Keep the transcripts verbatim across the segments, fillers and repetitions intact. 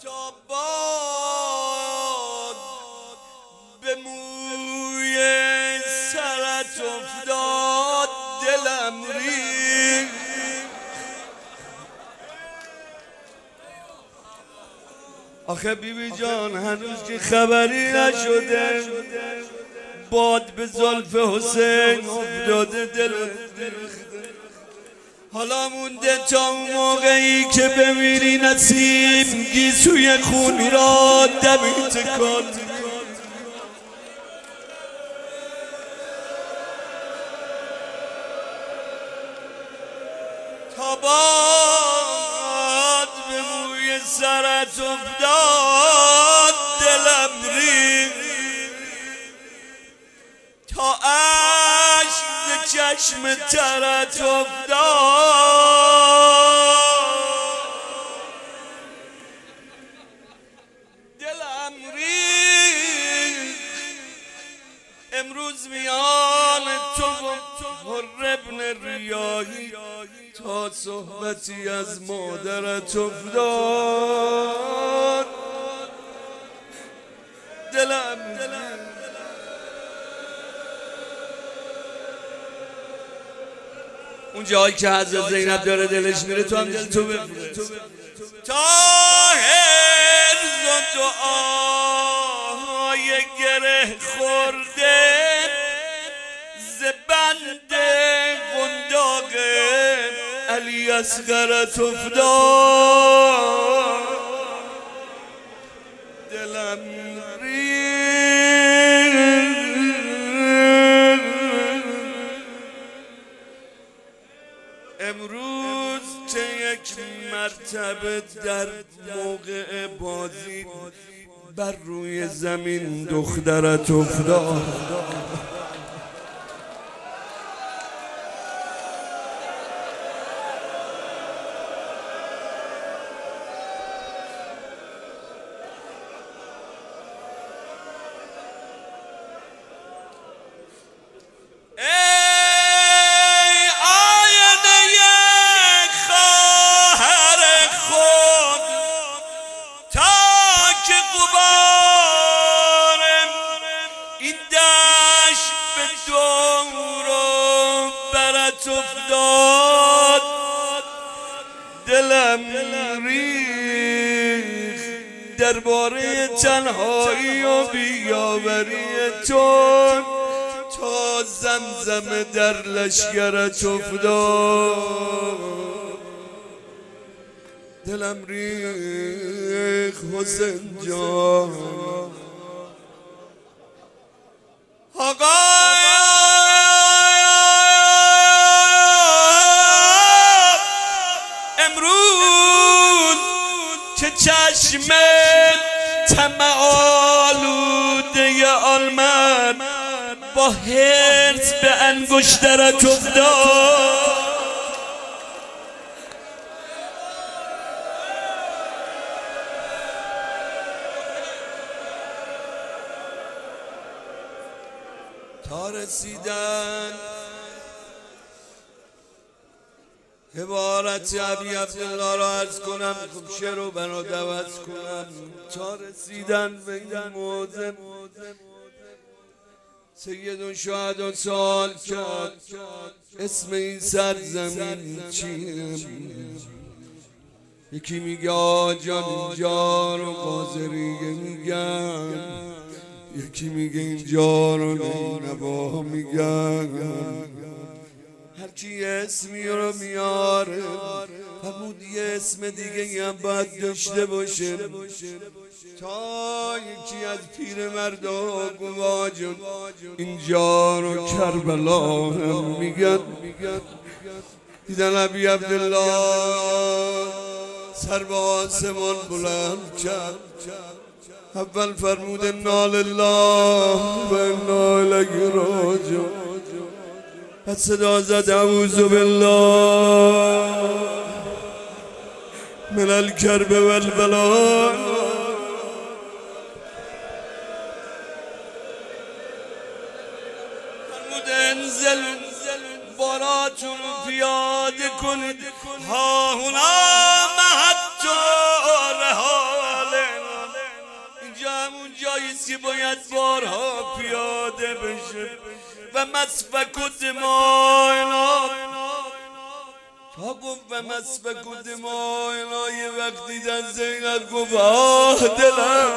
تا باد به موی سرت افتاد دلم ریخت. آخه بیبی جان هنوز که خبری نشده باد به زلف حسین افتاده دلت ریخته. حالا مونده تا اون موقعی که بمیری نسیم گیسوی خون را دمی تکان تا باد به موی سرت افتاد دلم ریخت تا اشک ز چشم ترت افتاد دلم ریخت. امروز میان تو و حر ابن ریاحی تا صحبتی از مادرت افتاد دلم ریخت. اون جایی که حضرت زینب داره دلش میره تو هم دل تو بفرست. طاهر و دعای گره خورده ز بند قنداق علی اصغرت افتاد دلم امروز چه یک مرتبه در موقع بازی بر روی زمین دخترت افتاد. افتاد دلم ریخت درباره تنهایی و بیاوری تو تا زمزم در لشکرت افتاد دلم ریخت حسین جان. آقا چشم طمع آلوده آلمن با حرص به انگشترت افتاد تا رسیدن عبارت ابی عبدالله را عرض کنم خب شعر رو بنا دوز کنم تا رسیدن به این موضع سید و شهدا سوال کرد اسم این سرزمین چیه؟ یکی میگه آجان اینجا رو قاضریه میگن یکی میگه اینجا رو نینوا میگن هر کی اسمی رو میاره فرمود یه اسم دیگه هم باید داشته باشه تا یکی از پیر مردا گفت جون اینجا رو کربلا هم میگن دیدن ابی عبدالله سر به آسمان بلند کرد اول فرمود انا لله و انا الیه راجعون بعد صدا زد اعوذ بالله من الکرب والبلاء فرمود انزل باراتون رو پیاده کنید ها هنا محط رحال است که باید بارها پیاده بشه و مسفک و دماینا تا گفت و مسفک و دماینا یه وقت دیدن زینب گفت آه دلم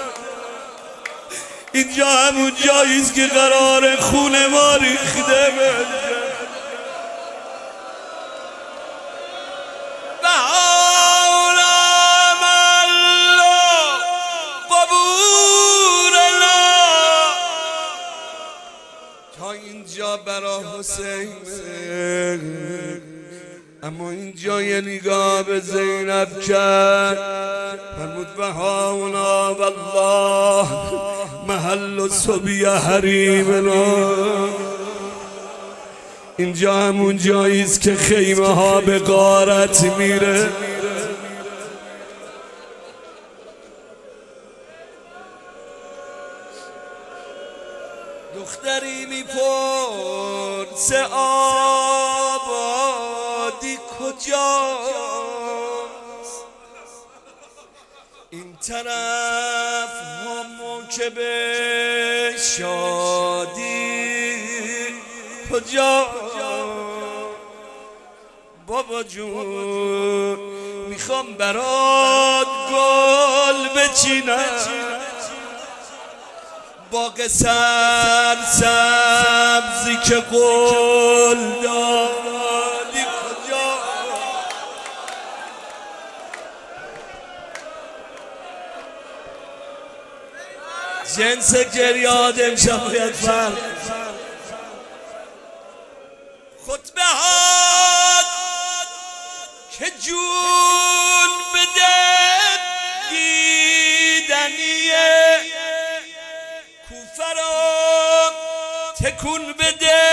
اینجا همون جاییست که قرار خون ما ریخته بشه و حالم الله قبورنا تا اینجا برا حسین اما اینجا یه نگاه به زینب کرد فرمود و هاونا والله محل صبی حریمنا اینجا همون جاییست که خیمه ها به غارت میره دختری میپرسه آبادی کجاست این طرف هم موکب شادی کجا بابا جون میخوام برات گل بچینم باغ سر سبزی که قول دادی کجا جنس گریاد امشب باید فرق خطبه هات که جون بده دیدنیه کوفرام تکون بده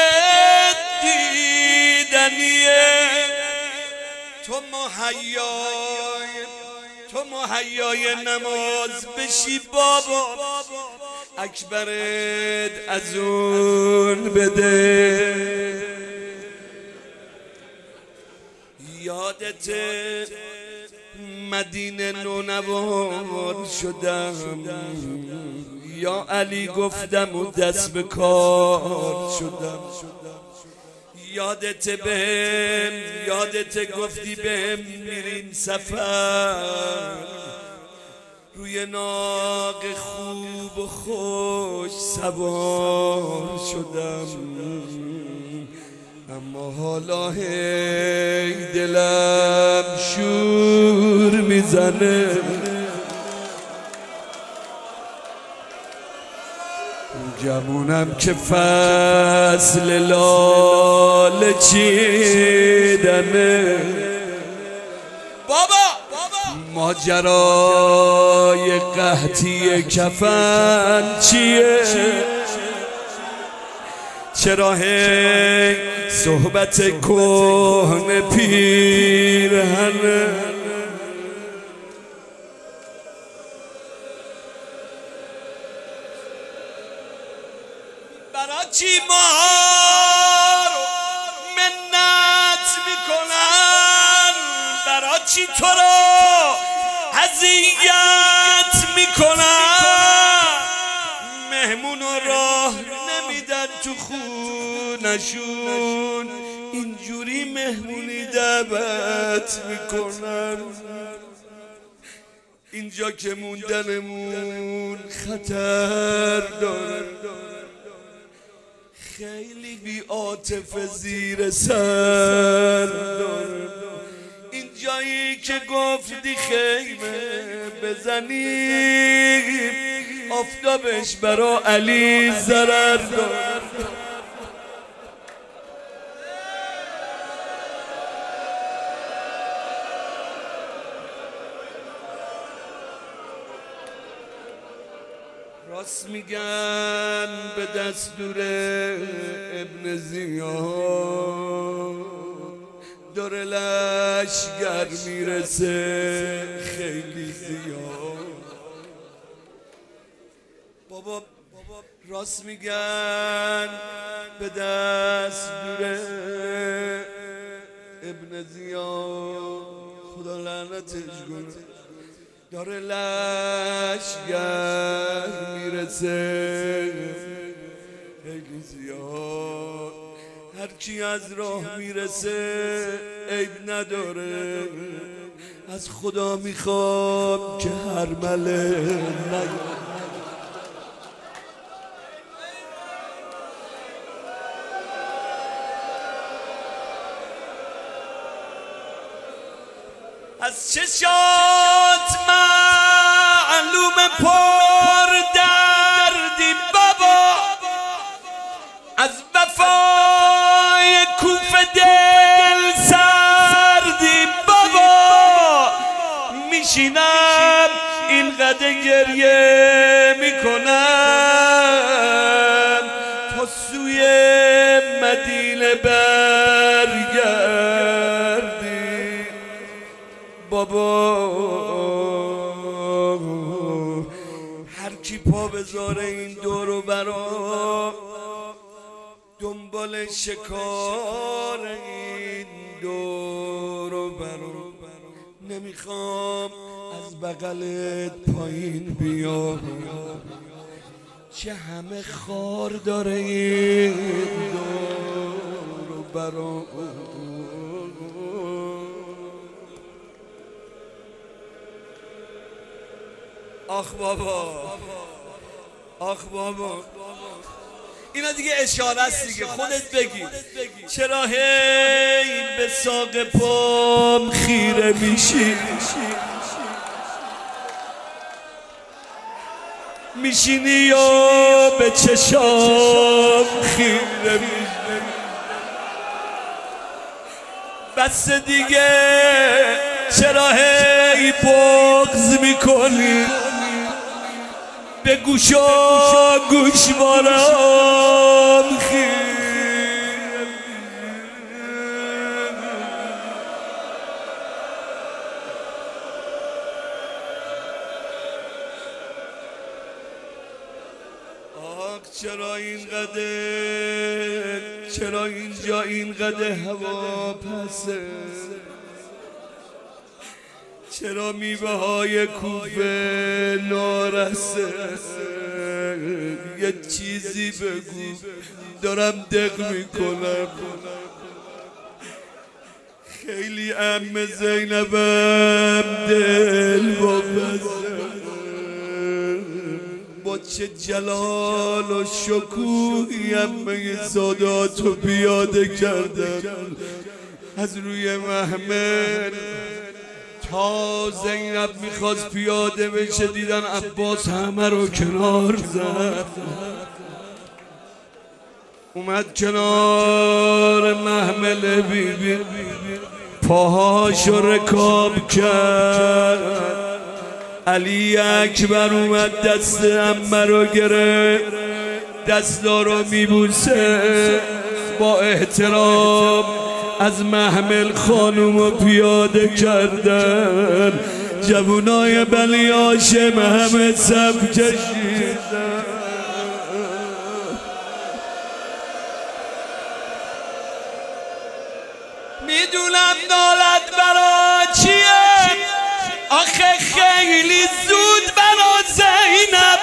دیدنیه تو مهیای تو مهیای نماز بشی بابا اکبرت از اون بده یادت مدینه نونوار شدم یا علی گفتم و دست به کار شدم یادت بهم یادت گفتی بهم میریم سفر روی ناق خوب و خوش سوار شدم اما حالا هی دلم شور میزنه جمونم که فصل لاله چیدنه بابا ماجرای قحطی کفن چیه چرا هی صحبت کهنه پیرهنه برا چی ماها رو منت میکنن برا چی تو رو اذیت میکنن مهمون راه نمیدن تو خونشون اینجوری مهمونی دعوت میکنن اینجا که موندنمون خطر داره خیلی بی عاطفه زیر سر داره این جایی که گفتی خیمه بزنیم آفتابش برا علی ضرر داره راست میگن به دستور ابن زیاد داره لشگر میرسه خیلی زیاد بابا راست میگن به دستور ابن زیاد خدا لعنتش کنه داره لشگر میرسه خیلی زیاد، هرکی از راه میرسه عیب نداره. از خدا میخوام که هر مله نیاد. از چشات معلوم پر دردی بابا، از وفای کوف دل سردی بابا. میشینم اینقدر گریه میکنم تا سوی مدینه برگردی بابا. هر کی پا بذاره این دور و برا دنبال شکار این دور و برا. نمیخوام از بغلت پایین بیام، چه همه خار داره این دور و برا. آخ بابا، آخ بابا، اینا دیگه اشاره است دیگه، خودت بگی. چرا هی به ساق پام خیره میشی؟ میشینی یا به چشام خیره میشی؟ بس دیگه چرا هی بغض میکنی؟ به گوشا گوشوارم خیره. آخ چرا اینقدر، چرا اینجا اینقدر هوا پسه؟ چرا میوه های کوفه نارسه؟ یه چیزی بگو، دارم دق میکنم. خیلی عم زینبم دل واپسه، با چه جلال و شکوهی عمه ساداتو پیاده کردم از روی محمل تا زینب میخواست پیاده بشه. دیدن عباس همه رو کنار زد، اومد کنار محمل بی بی، پاهاشو رکاب کرد. علی اکبر اومد دست عمه رو گرفت، دستا رو میبوسه، با احترام از محمل خانومو پیاده کردن. جوونای بنی هاشم همه صف کشیدن. میدونم نالت برا چیه، آخه خیلی زود برا زینب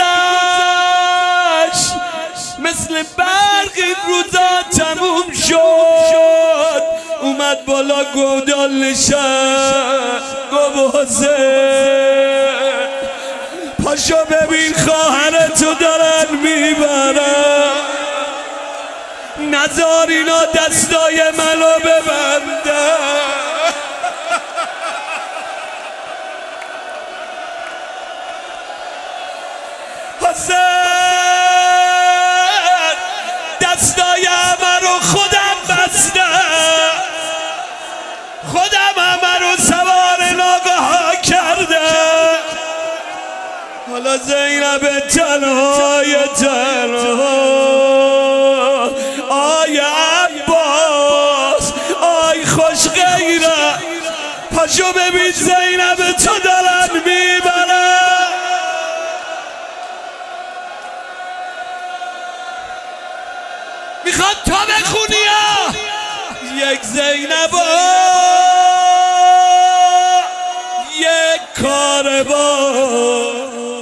گذشت، مثل برق این روزا تموم شد. اومد بالا گودال نشست، گو حسین پاشو ببین خواهرتو دارن میبرن، نذار اینا دستای منو ببندن. حسین دستای همه رو خودم بستم، خودم همه رو سوار ناقه ها کردم. حالا زینب تنهای تنها، آی عباس، آی خوش غیره، پاشو ببین زینب تو دارن میبرن. میخواد تا بخونی ها یک زینب یک کار با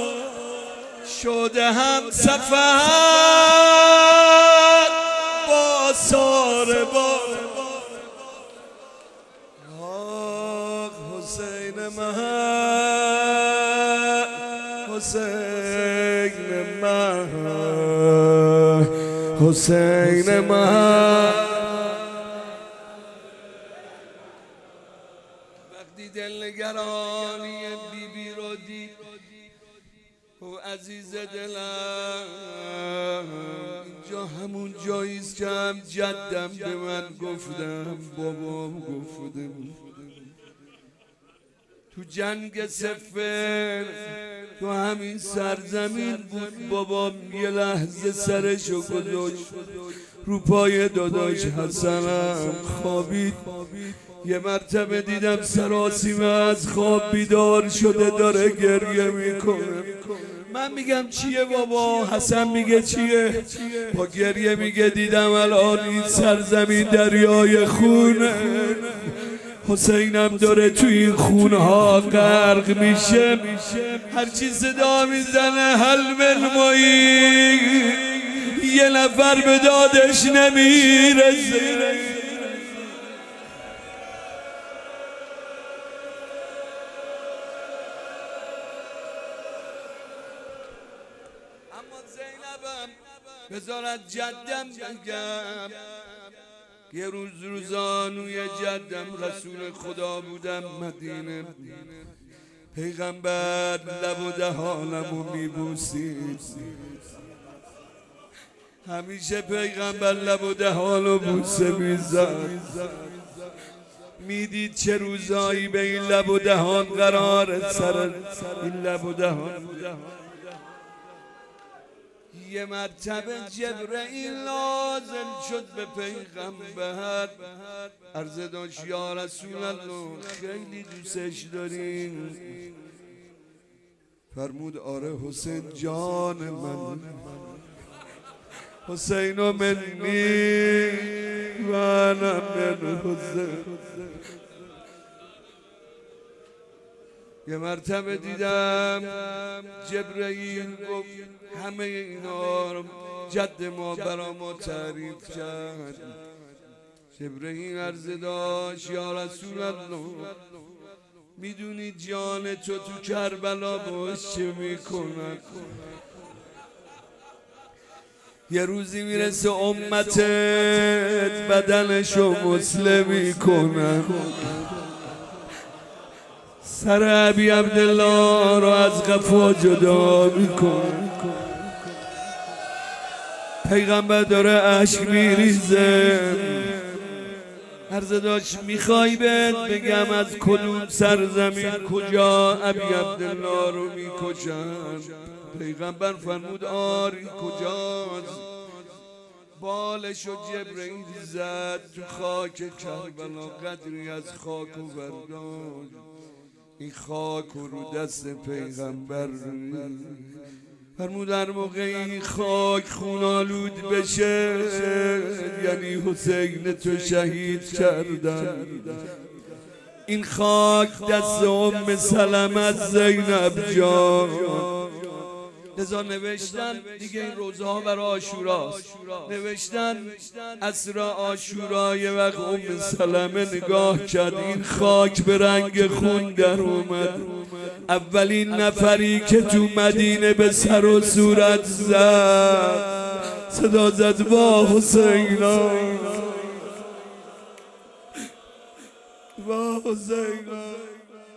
شده هم سفر با سار با حسین من حسین من حسین من وقتی دلنگرانی بی بی رو دید او عزیز دلم اینجا همون جاییست که هم جدم به من گفتم بابام گفته تو جنگ صفر تو همین سرزمین بود بابام یه لحظه سرشو گذاشت رو پای داداش حسنم خوابید یه مرتبه دیدم سراسیمه از خواب بیدار شده داره گریه میکنه من میگم چیه بابا حسن میگه چیه با گریه میگه دیدم الان این سرزمین دریای خونه حسینم داره تو این خونها غرق میشه هرچی صدا میزنه حل من مایی یه نفر به دادش نمیرسه اما زینبم بذارت جدم بگم یه روز روزانوی جدم رسول خدا بودم مدینه پیغمبر لب و دهانمو میبوسید همیشه پیغمبر لب و دهانو بوسه میزد میدید چه روزایی به این لب و دهان قرار سر این لب و دهان یه مرتبه جبرئیل نازل شد به پیغمبر عرض داشت یا رسول الله خیلی دوستش داریم فرمود آره حسین جان من حسین و منی و انا من حسین یه مرتبه دیدم جبرئیل گفت همه اینا رو جد ما برا ما تعریف کرد جبرئیل عرض داشت یا رسول الله میدونی جان تو تو کربلا باش چه میکنن یه روزی میرسه امتت بدنشو مسلمی کنن سر ابی عبدالله رو از قفا جدا میکن پیغمبر داره عشق میریزه عرض داشت میخوای بهت بگم از کدوم سرزمین کجا ابی عبدالله رو میکشن پیغمبر فرمود آری کجاست بالشو جبرئیل زد تو خاک کربلا قدری از خاک و برداشت این خاک رو دست پیغمبر فرمود در موقع این خاک خونالود بشه یعنی حسین تو شهید کردن این خاک دست ام سلمه از زینب جان لذا نوشتن دیگه این روزها برای عاشوراست نوشتن عصر عاشورا یه وقت ام سلمه نگاه کرد این خاک به رنگ خون در اومد اولین نفری که تو مدینه به سر و صورت زد صدا زد با حسینا با حسینا